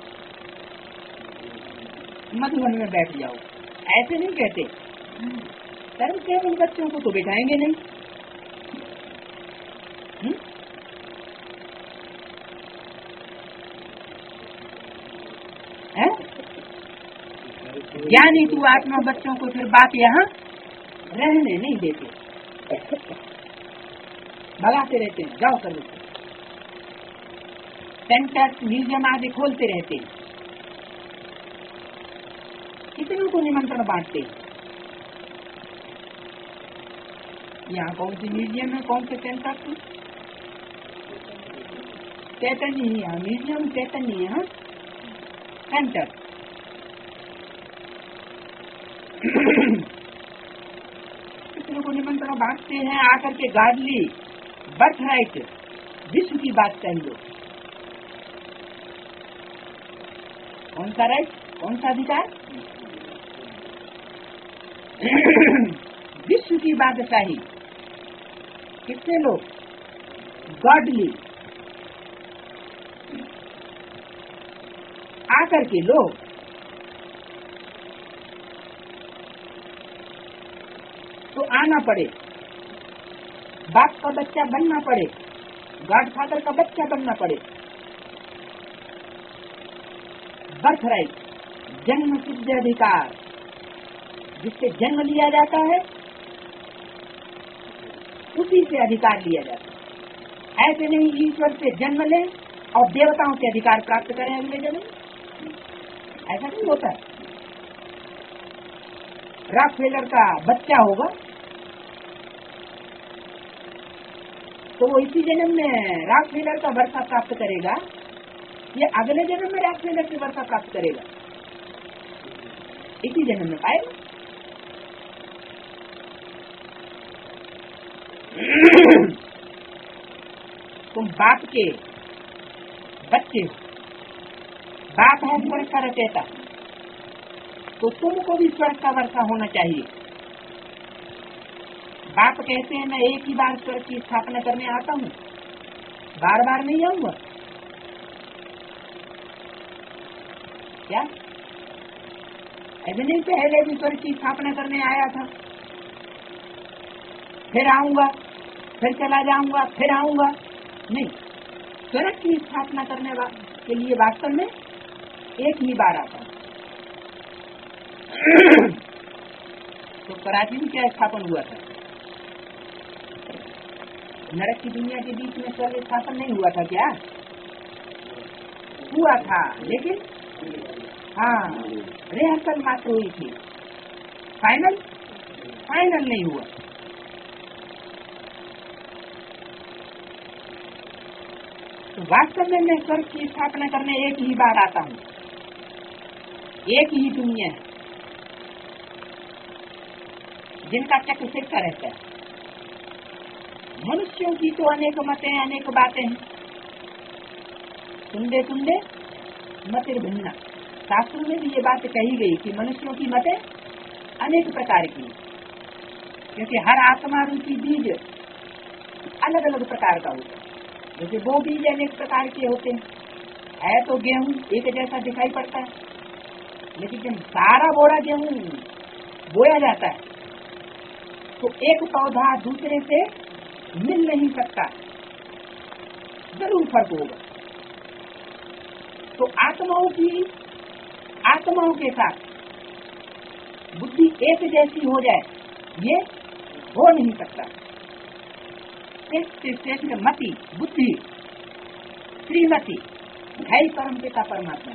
मधुबन में बैठ जाओ, ऐसे नहीं कहते। सर्व केवल बच्चों को तो बिठाएंगे नहीं। ज्ञानी तू आत्मा बच्चों को फिर बात यहाँ रहने नहीं देते, भगाते रहते हैं, जाओ करो। सेंटर म्यूजियम आदि खोलते रहते हैं, कितनों को निमंत्रण बांटते हैं। यहाँ कौन सी म्यूजियम है, कौन से सेंटर? चैतन्य ही है म्यूजियम, चैतन्य यहाँ सेंटर। कितनों को निमंत्रण बांटते हैं, आकर के गार्डली बर्थ राइट विश्व की बात कह लो। कौन सा राइट, कौन सा अधिकार? विश्व की बादशाही कितने लोग गॉडली आकर के लोग तो आना पड़े, बाप का बच्चा बनना पड़े, गॉड फादर का बच्चा बनना पड़े। बर्थ राइट, जन्म सिद्ध अधिकार, जिससे जन्म लिया जाता है उसी से अधिकार लिया जाता है। ऐसे नहीं ईश्वर से जन्म ले और देवताओं से अधिकार प्राप्त करें अगले जन्म, ऐसा नहीं होता है। रॉकफेलर का बच्चा होगा तो वो इसी जन्म में रॉकफेलर का वर्षा प्राप्त करेगा, ये अगले जन्म में रॉकफेलर की वर्षा प्राप्त करेगा, इसी जन्म में पाएगा। तुम बाप के बच्चे हो, बाप है स्वर्ग का रचयिता, तो तुमको भी स्वर्ग का वर्षा होना चाहिए। बाप कहते हैं मैं एक ही बार स्वर्ग की स्थापना करने आता हूँ, बार बार नहीं आऊंगा। क्या ऐसे नहीं पहले भी स्वर्ग की स्थापना करने आया था, फिर आऊंगा, फिर चला जाऊंगा, फिर आऊंगा? नहीं, स्वर्ग की स्थापना करने के लिए वास्तव में एक ही बार आता हूँ। तो कराची में क्या स्थापन हुआ था? नरक की दुनिया के बीच में स्वर्ग स्थापन नहीं हुआ था क्या? हुआ था, लेकिन हाँ रिहर्सल मात्र हुई थी, फाइनल फाइनल नहीं हुआ। तो वास्तव में मैं स्वर्ग की स्थापना करने एक ही बार आता हूँ, एक ही दुनिया है जिनका चक्र फिरता रहता है। मनुष्यों की तो अनेक मतें, अनेक बातें हैं। सुंदे सुंदे मतिर भिन्ना, शास्त्रों में भी ये बात कही गई कि मनुष्यों की मतें अनेक प्रकार की, क्योंकि हर आत्मा रूपी बीज अलग अलग प्रकार का होता है। जैसे वो बीज अनेक प्रकार के होते हैं, है तो गेहूं एक जैसा दिखाई पड़ता है, लेकिन जब सारा बोरा गेहूं बोया जाता है तो एक पौधा दूसरे से मिल नहीं सकता, जरूर फर्क होगा। तो आत्माओं के साथ बुद्धि एक जैसी हो जाए, ये हो नहीं सकता। श्रेष्ठ मति बुद्धि श्रीमती है परम पिता परमात्मा।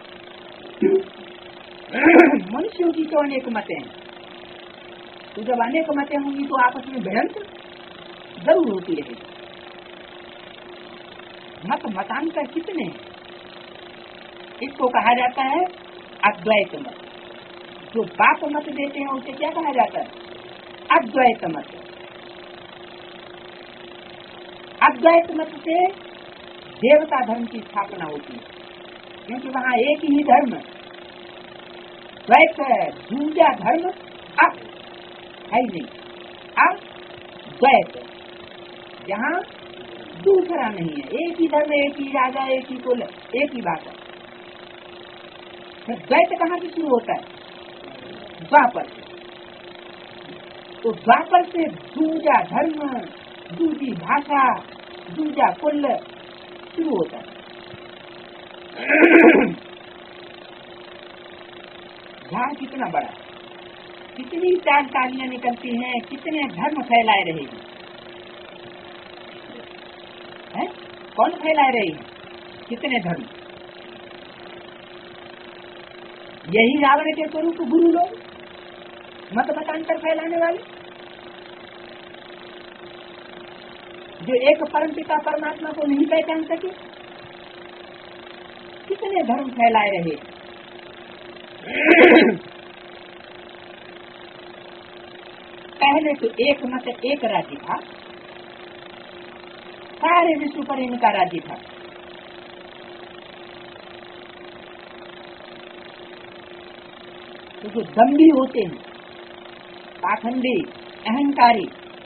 मनुष्यों की तो अनेक मतें हैं, तो जब अनेक मतें होंगी तो आपस में भिड़ंत जरूर होती रहेगी। मतांतर कितने हैं? इसको कहा जाता है अद्वैत मत। जो बाप मत देते हैं उसे क्या कहा जाता है? अद्वैत मत। अद्वैत मत से देवता धर्म की स्थापना होती है, क्योंकि वहाँ एक ही धर्म द्वैत है, दूसरा धर्म अब है ही नहीं। अब द्वैत, जहाँ दूसरा नहीं है, एक ही धर्म, एक ही राजा, एक ही कुल, एक ही बात है। द्वैत कहाँ से शुरू होता है? द्वापर से। तो द्वापर से दूजा धर्म, दूजी भाषा, दूजा कुल शुरू होता है। झाड़ कितना बड़ा, कितनी चार तालियां निकलती हैं, कितने धर्म फैलाए रहेगी है? कौन फैलाए रहेगी? कितने धर्म? यही रावण के स्वरूप गुरु लोग, मत मतांतर फैलाने वाले, जो एक परम पिता परमात्मा को नहीं पहचान सके, कितने धर्म फैलाए रहे। पहले तो एक मत एक राज्य था, सारे विश्व पर इनका राज्य था। तो जो दम्भी होते हैं, पाखंडी, अहंकारी,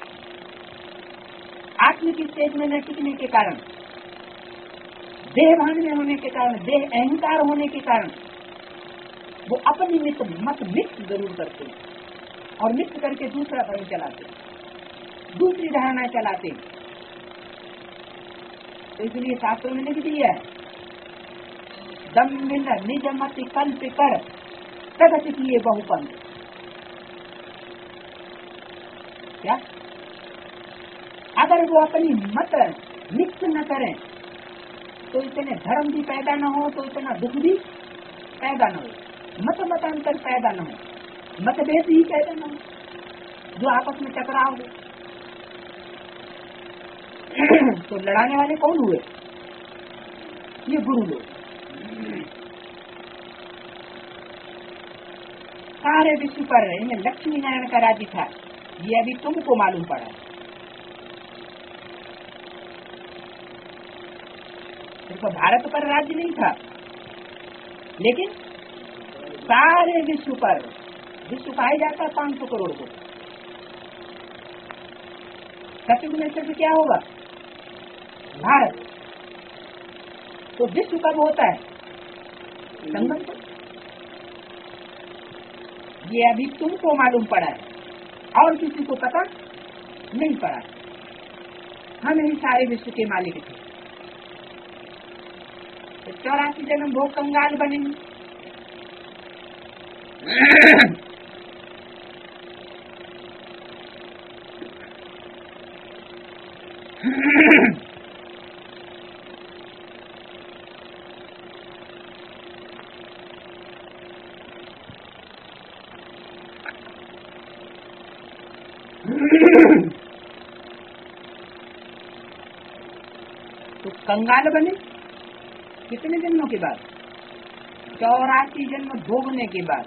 आत्म की स्टेज में न टिकने के कारण, देहभान में होने के कारण, देह अहंकार होने के कारण, वो अपनी मत मिक्स जरूर करते हैं और मिक्स करके दूसरा धर्म चलाते हैं, दूसरी धारणा चलाते हैं। तो इसलिए शास्त्रों में लिख दिया है, दम्भिन निज मत कल्प कर प्रगति किए बहुपंथ। क्या? अगर वो अपनी मत मिक्स न करें तो इतने धर्म भी पैदा न हो, तो इतना दुख भी पैदा न हो, मतांतर पैदा न हो, मतभेद ही पैदा न हो, जो आपस में टकराव हो। तो लड़ाने वाले कौन हुए? ये गुरु लोग। सारे विश्व पर इनमें लक्ष्मी नारायण का राज्य था, ये अभी तुमको मालूम पड़ा। सिर्फ भारत पर राज्य नहीं था, लेकिन सारे विश्व पर, विश्व पाया जाता 500 करोड़ को। सतयुग में सिर्फ क्या होगा? भारत। तो विश्व कब होता है? संगम पर। ये अभी तुमको मालूम पड़ा है और किसी को पता नहीं पड़ा। हम ही सारे विश्व के मालिक थे। तो 84 जन्म भोग कंगाल बनेंगे। तो कंगाल बने कितने जन्मों के बाद? 84 जन्म भोगने के बाद।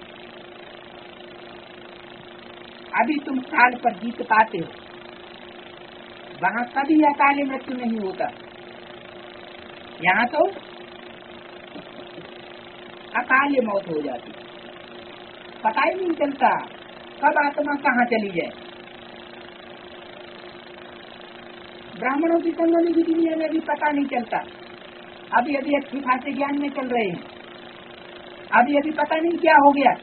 अभी तुम काल पर जीत पाते हो, वहां कभी अकाली मृत्यु नहीं होता। यहाँ तो अकाली मौत हो जाती, पता ही नहीं चलता कब आत्मा कहाँ चली जाए। ब्राह्मणों की संगनी की दुनिया में भी पता नहीं चलता। अभी अभी अच्छी खासे ज्ञान में चल रहे हैं, अभी अभी पता नहीं क्या हो गया,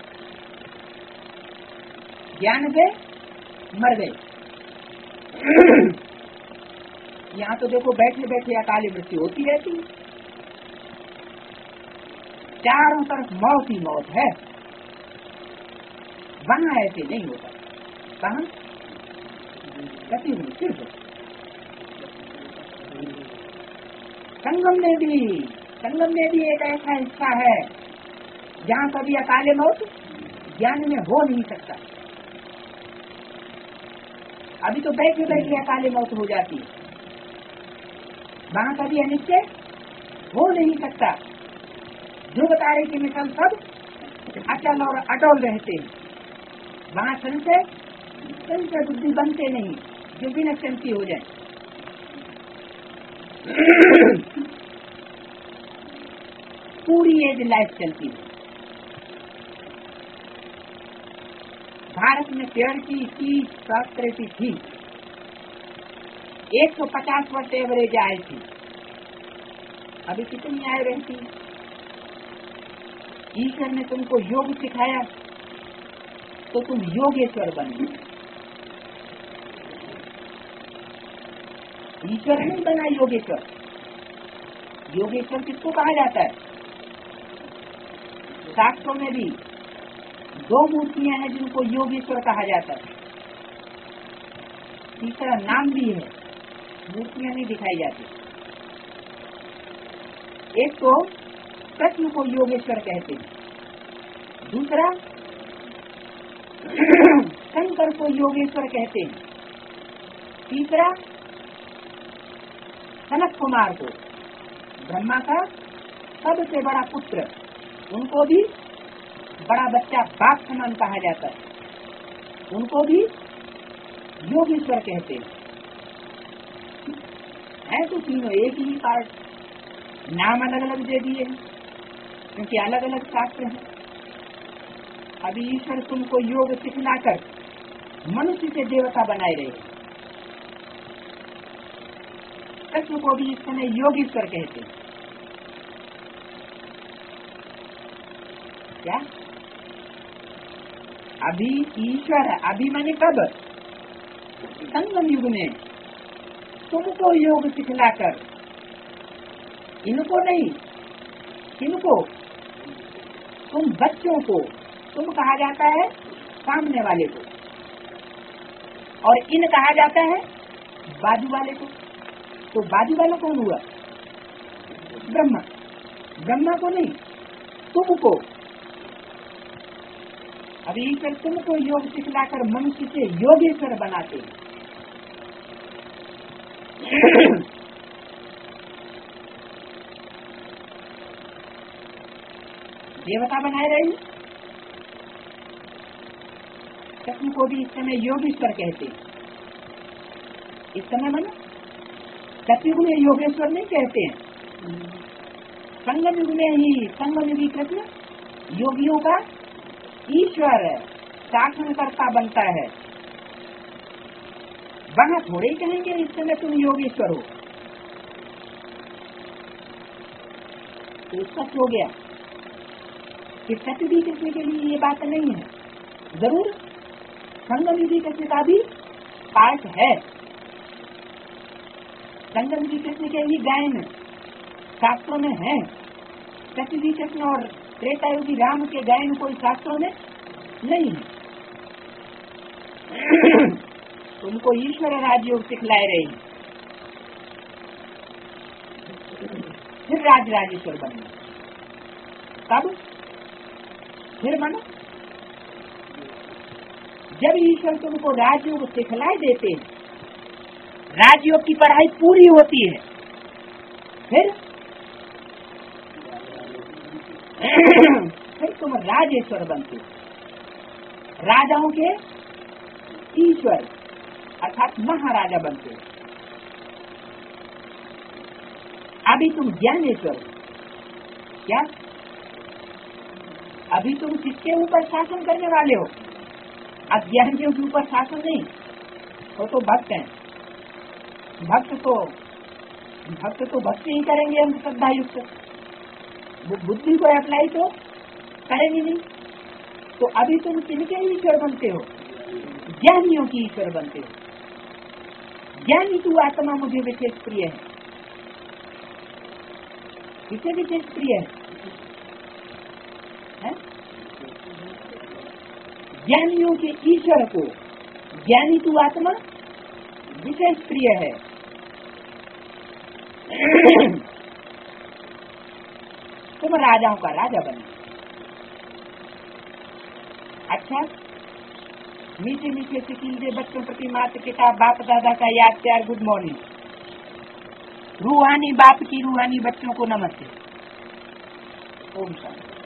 ज्ञान से मर गए। यहाँ तो देखो बैठे बैठे अकाली मृत्यु होती रहती है, चारों तरफ मौत ही मौत है। वहां ऐसे नहीं होता। कहाँ? गति में सिर्फ संगम में भी एक ऐसा हिस्सा है जहाँ कभी अकाले मौत ज्ञान में हो नहीं सकता। अभी तो बैठे बैठे अकाले मौत हो जाती है, वहाँ कभी अनिश्चय हो नहीं सकता। ध्रुव तारे के मिसल सब अचल और अटल रहते हैं, वहाँ संशय बुद्धि बनते नहीं जो बिना चलती हो जाए। पूरी एज लाइफ चलती है। भारत में पेड़ की 30 थी, 150 वर्ष एवरेज आए थी। अभी कितनी आए रहती? ईश्वर ने तुमको योग सिखाया तो तुम योगेश्वर बन गए। ईश्वर नहीं बना योगेश्वर। योगेश्वर किसको कहा जाता है? शास्त्रों में भी 2 मूर्तियां हैं जिनको योगेश्वर कहा जाता है। तीसरा नाम भी है, मूर्तियां नहीं दिखाई जाती। एक तो कृष्ण को योगेश्वर कहते हैं, दूसरा शंकर को योगेश्वर कहते हैं, तीसरा सनत कुमार को, ब्रह्मा का सबसे बड़ा पुत्र, उनको भी बड़ा बच्चा बाप समान कहा जाता है, उनको भी योगेश्वर कहते हैं। है तो तीनों एक ही पार्ट, नाम अलग अलग दे दिए हैं क्योंकि अलग अलग शास्त्र हैं। अभी ईश्वर तुमको योग सिखलाकर मनुष्य से देवता बनाए रहे। कृष्ण को भी इस समय योगेश्वर कहते हैं। क्या? अभी ईश्वर है, अभी माने कब? संगम युग में तुमको योग सिखलाकर, इनको नहीं, किनको? तुम बच्चों को, तुम कहा जाता है सामने वाले को, और इन कहा जाता है बाजू वाले को। तो बाजू वाला कौन हुआ? ब्रह्मा। ब्रह्मा को नहीं, तुमको। अभी ईश्वर तुमको योग सिखलाकर मनुष्य से योगेश्वर बनाते हैं। देवता बनाए रहे। कृष्ण को भी इस समय योगेश्वर कहते हैं। इस समय मानो सतयुग में योगेश्वर नहीं कहते हैं, संगम युग में ही संगम युगी कृष्ण योगियों का ईश्वर शासनकर्ता बनता है। वहां थोड़े ही कहेंगे इस समय तुम योगेश्वर हो। तो सच हो गया कि सतयुगी कृष्ण के लिए ये बात नहीं है। जरूर संगम युगी कृष्ण का भी पार्ट है। संगम युगी कृष्ण के भी गायन शास्त्रों में है। सतयुगी कृष्ण और त्रेता युगी राम के गायन कोई शास्त्रों में नहीं है। तुमको ईश्वर राजयोग सिखलाए रहे हैं, फिर राजराजेश्वर बनना। कब? फिर मानो जब ईश्वर तुमको राजयोग सिखलाए देते हैं, राजयोग की पढ़ाई पूरी होती है, फिर तुम राजेश्वर बनते हो, राजाओं के ईश्वर अर्थात महाराजा बनते हो। अभी तुम ज्ञानेश्वर हो। क्या? अभी तुम किसके ऊपर शासन करने वाले हो? अज्ञानियों के ऊपर शासन नहीं, वो तो भक्त हैं। भक्त तो भक्ति ही करेंगे हम श्रद्धा युक्त, बुद्धि को अप्लाई तो करेंगे नहीं। तो अभी तुम किनके ईश्वर बनते हो? ज्ञानियों की ईश्वर बनते हो। ज्ञानी तू आत्मा मुझे विशेष प्रिय है। किसे विशेष प्रिय है? ज्ञानियों के ईश्वर को ज्ञानी तू आत्मा विशेष प्रिय है। तुम राजाओं का राजा बने। अच्छा, मीठे मीठे सिकीजे बच्चों प्रति माता पिता बाप दादा का याद प्यार, गुड मॉर्निंग। रूहानी बाप की रूहानी बच्चों को नमस्ते। ओम शांति।